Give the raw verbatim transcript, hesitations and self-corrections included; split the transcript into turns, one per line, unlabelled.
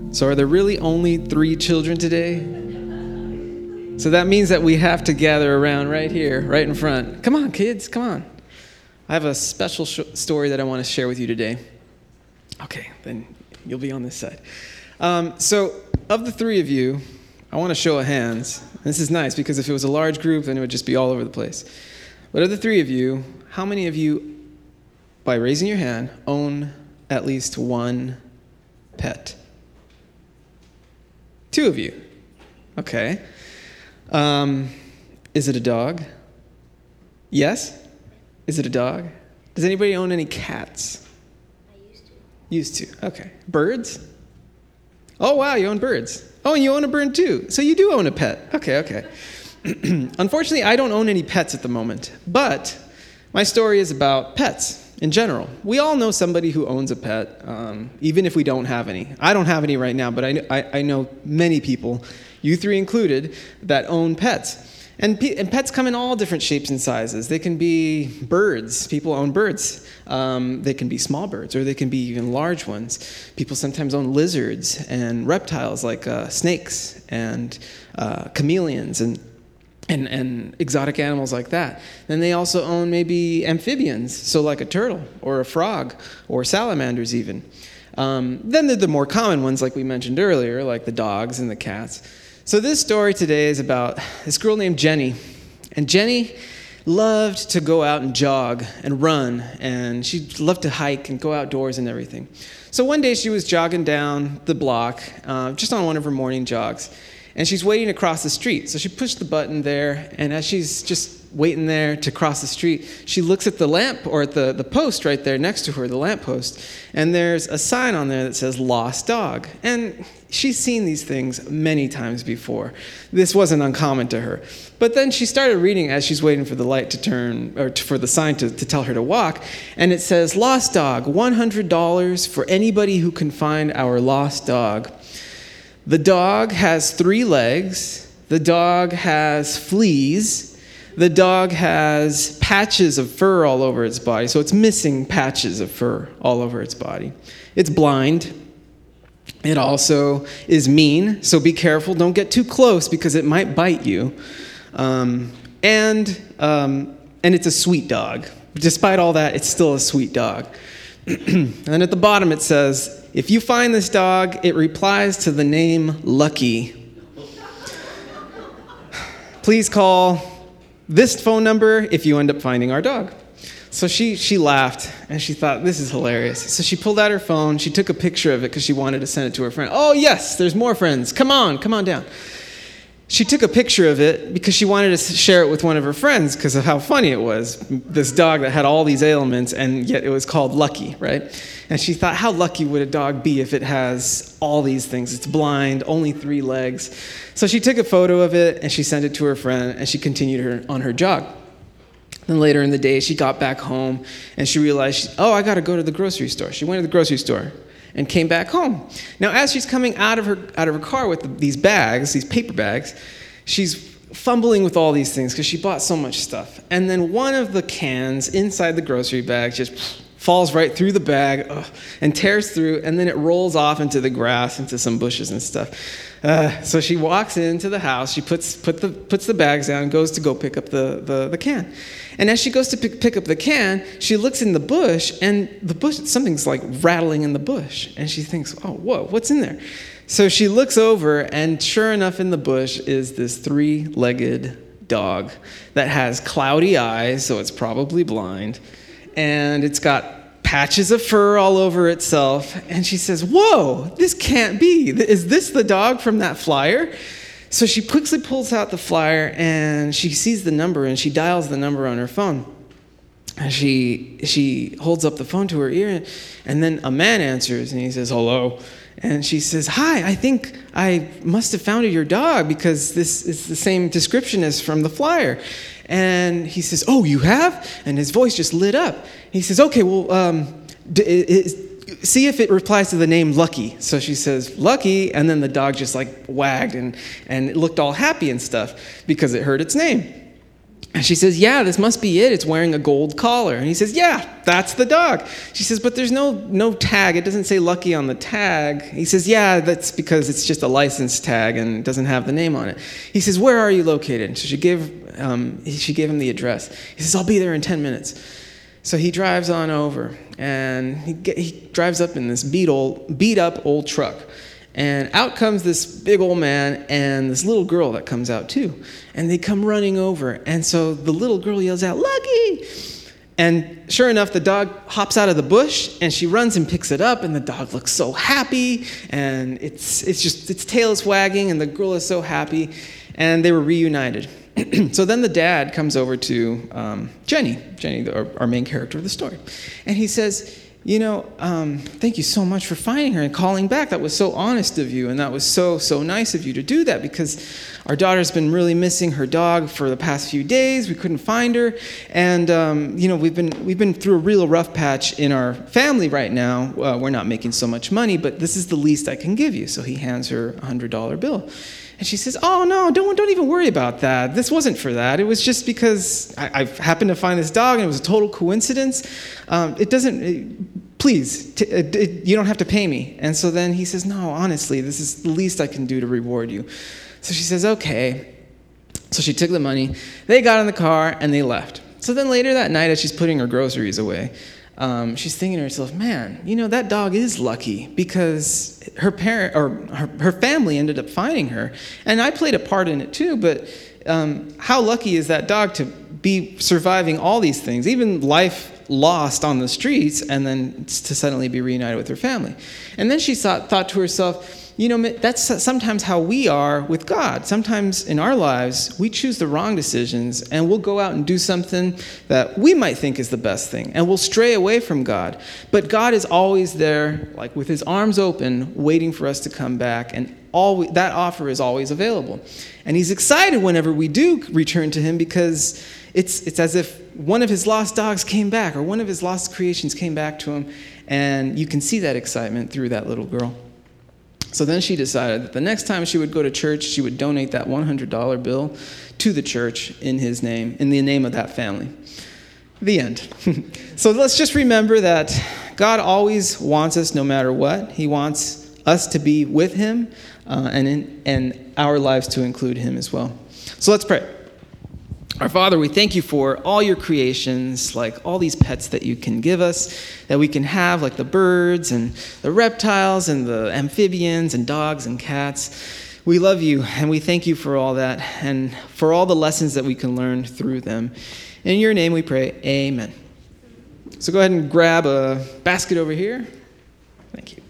So are there really only three children today? So that means that we have to gather around right here, right in front. Come on, kids, come on. I have a special sh- story that I want to share with you today. Okay, then you'll be on this side. Um, so of the three of you, I want to show of hands. This is nice because if it was a large group, then it would just be all over the place. But of the three of you, how many of you, by raising your hand, own at least one pet? Two of you. Okay. Um, is it a dog? Yes? Is it a dog? Does anybody own any cats?
I used to.
Used to. Okay. Birds? Oh, wow, you own birds. Oh, and you own a bird too. So you do own a pet. Okay, okay. Unfortunately, I don't own any pets at the moment, but my story is about pets in general. We all know somebody who owns a pet, um, even if we don't have any. I don't have any right now, but I, I, I know many people, you three included, that own pets. And, pe- and pets come in all different shapes and sizes. They can be birds. People own birds. Um, they can be small birds, or they can be even large ones. People sometimes own lizards and reptiles like uh, snakes and uh, chameleons and And, and exotic animals like that. Then they also own maybe amphibians, so like a turtle or a frog or salamanders even. Um, then there are the more common ones like we mentioned earlier, like the dogs and the cats. So this story today is about this girl named Jenny. And Jenny loved to go out and jog and run, and she loved to hike and go outdoors and everything. So one day she was jogging down the block, uh, just on one of her morning jogs. And she's waiting to cross the street. So she pushed the button there, and as she's just waiting there to cross the street, she looks at the lamp, or at the, the post right there next to her, the lamp post, and there's a sign on there that says, Lost Dog. And she's seen these things many times before. This wasn't uncommon to her. But then she started reading as she's waiting for the light to turn, or to, for the sign to, to tell her to walk, and it says, Lost Dog, one hundred dollars for anybody who can find our lost dog. The dog has three legs. The dog has fleas. The dog has patches of fur all over its body. So it's missing patches of fur all over its body. It's blind. It also is mean. So be careful. Don't get too close because it might bite you. Um, and um, and it's a sweet dog. Despite all that, it's still a sweet dog. And then at the bottom it says, if you find this dog, it replies to the name Lucky. Please call this phone number if you end up finding our dog. So she she laughed, and she thought, this is hilarious. So she pulled out her phone. She took a picture of it because she wanted to send it to her friend. Oh, yes, there's more friends. Come on, come on down. She took a picture of it because she wanted to share it with one of her friends because of how funny it was. This dog that had all these ailments, and yet it was called Lucky, right? And she thought, how lucky would a dog be if it has all these things? It's blind, only three legs. So she took a photo of it, and she sent it to her friend, and she continued her on her jog. Then later in the day, she got back home, and she realized, oh, I got to go to the grocery store. She went to the grocery store and came back home. Now, as she's coming out of her out of her car with the, these bags, these paper bags, she's fumbling with all these things because she bought so much stuff. And then one of the cans inside the grocery bag just falls right through the bag ugh, and tears through, and then it rolls off into the grass, into some bushes and stuff. Uh, so she walks into the house, she puts put the puts the bags down, and goes to go pick up the, the, the can. And as she goes to pick, pick up the can, she looks in the bush, and the bush, something's like rattling in the bush. And she thinks, oh, whoa, what's in there? So she looks over, and sure enough in the bush is this three-legged dog that has cloudy eyes, so it's probably blind. And it's got patches of fur all over itself. And she says, whoa, this can't be. Is this the dog from that flyer? So she quickly pulls out the flyer, and she sees the number, and she dials the number on her phone. And she she holds up the phone to her ear, and then a man answers, and he says, hello. And she says, hi, I think I must have found your dog because this is the same description as from the flyer. And he says, oh, you have? And his voice just lit up. He says, okay, well, um, d- is, see if it replies to the name Lucky. So she says, Lucky, and then the dog just like wagged and, and it looked all happy and stuff because it heard its name. And she says, yeah, this must be it. It's wearing a gold collar. And he says, yeah, that's the dog. She says, but there's no no tag. It doesn't say Lucky on the tag. He says, yeah, that's because it's just a license tag and it doesn't have the name on it. He says, where are you located? So she gave, um, she gave him the address. He says, I'll be there in ten minutes. So he drives on over, and he, get, he drives up in this beat, old, beat up old truck. And out comes this big old man and this little girl that comes out too. And they come running over. And so the little girl yells out, Lucky! And sure enough, the dog hops out of the bush and she runs and picks it up. And the dog looks so happy. And it's it's just, its tail is wagging and the girl is so happy. And they were reunited. So then the dad comes over to um, Jenny, Jenny, the, our, our main character of the story. And he says, you know, um, thank you so much for finding her and calling back. That was so honest of you, and that was so, so nice of you to do that, because our daughter's been really missing her dog for the past few days. We couldn't find her, and um, you know, we've been we've been through a real rough patch in our family right now. Uh, we're not making so much money, but this is the least I can give you. So he hands her a hundred dollar bill. And she says, oh, no, don't don't even worry about that. This wasn't for that. It was just because I, I happened to find this dog, and it was a total coincidence. Um, it doesn't, it, please, t- it, it, you don't have to pay me. And so then he says, no, honestly, this is the least I can do to reward you. So she says, okay. So she took the money. They got in the car, and they left. So then later that night, as she's putting her groceries away, Um, she's thinking to herself, man, you know, that dog is lucky, because her parent or her, her family ended up finding her. And I played a part in it too, but um, how lucky is that dog to be surviving all these things, even life lost on the streets, and then to suddenly be reunited with her family. And then she thought, thought to herself, you know, that's sometimes how we are with God. Sometimes in our lives, we choose the wrong decisions, and we'll go out and do something that we might think is the best thing, and we'll stray away from God. But God is always there, like with his arms open, waiting for us to come back, and all we, that offer is always available. And he's excited whenever we do return to him, because it's it's as if one of his lost dogs came back, or one of his lost creations came back to him, and you can see that excitement through that little girl. So then she decided that the next time she would go to church, she would donate that one hundred dollar bill to the church in his name, in the name of that family. The end. So let's just remember that God always wants us no matter what. He wants us to be with him, uh, and, in, and our lives to include him as well. So let's pray. Our Father, we thank you for all your creations, like all these pets that you can give us, that we can have, like the birds and the reptiles and the amphibians and dogs and cats. We love you, and we thank you for all that, and for all the lessons that we can learn through them. In your name we pray, amen. So go ahead and grab a basket over here. Thank you.